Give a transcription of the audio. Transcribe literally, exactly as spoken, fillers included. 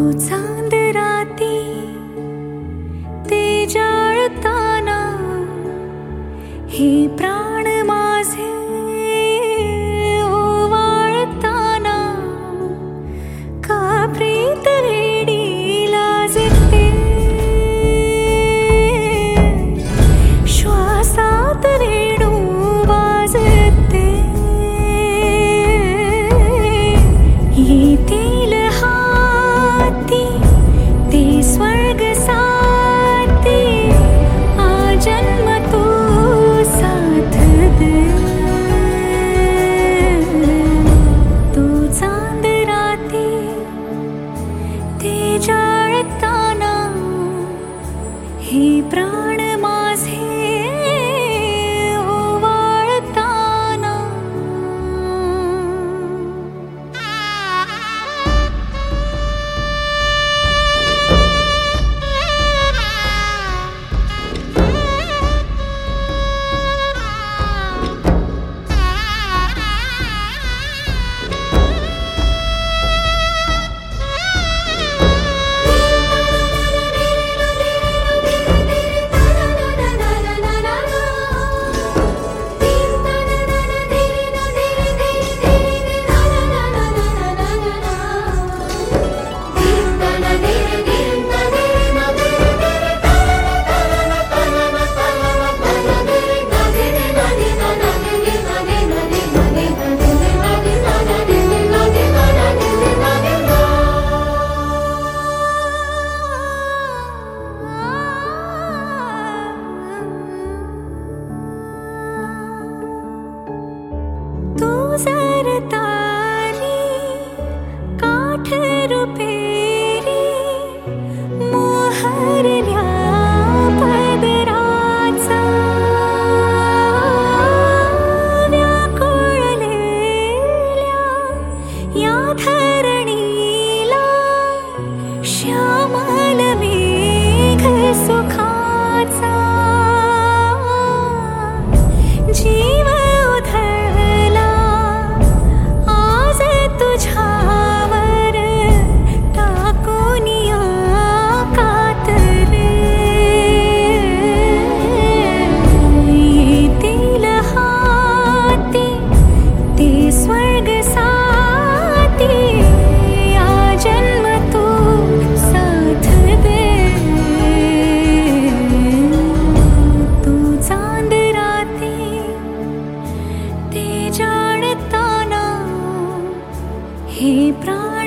चांद राती ते जाळताना हे प्राण माझे ओवाळताना का प्रीत वेडी लाजते श्वासात वेणू वाजते येतील हाती ते स्वर्ग साथी आजन्म तू साथ दे तू चांद राती ते जाळताना हे प्राण माझे ओवाळताना तू जर तारी काठ रुपेरी मोहरल्या पदराचा व्याकुळलेल्या या धरणीला श्यामल मेघ सुखाचा जीव उधळला आज तुझ्यावर टाकून या कातरे येतील हाती ते स्वर्ग साथी आजन्म तू साथ दे तू चांद राती ते जाळताना हे प्राण